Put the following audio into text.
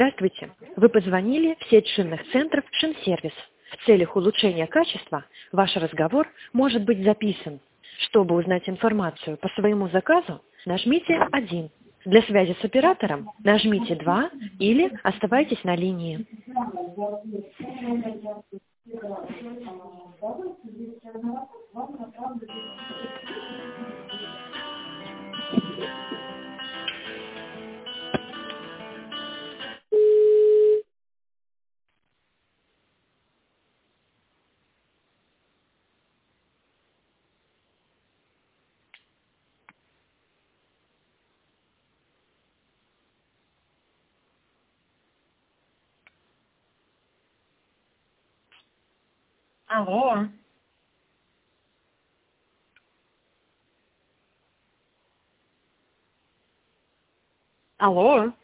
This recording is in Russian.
Здравствуйте. Вы позвонили в сеть шинных центров «Шинсервис». В целях улучшения качества ваш разговор может быть записан. Чтобы узнать информацию по своему заказу, нажмите 1. Для связи с оператором нажмите 2 или оставайтесь на линии. Алло. Алло.